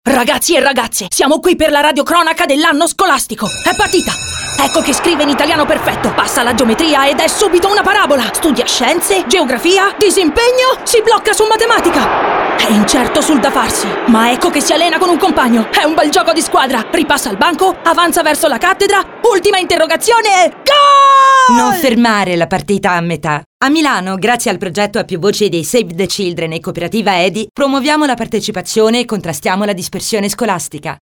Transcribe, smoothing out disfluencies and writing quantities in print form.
Ragazzi e ragazze, siamo qui per la radiocronaca dell'anno scolastico. È partita! Ecco che scrive in italiano perfetto, passa la geometria ed è subito una parabola. Studia scienze, geografia, disimpegno, si blocca su matematica. È incerto sul da farsi, ma ecco che si allena con un compagno. È un bel gioco di squadra. Ripassa al banco, avanza verso la cattedra, ultima interrogazione e... Gol! Non fermare la partita a metà. A Milano, grazie al progetto a più voci dei Save the Children e Cooperativa EDI, promuoviamo la partecipazione e contrastiamo la dispersione scolastica.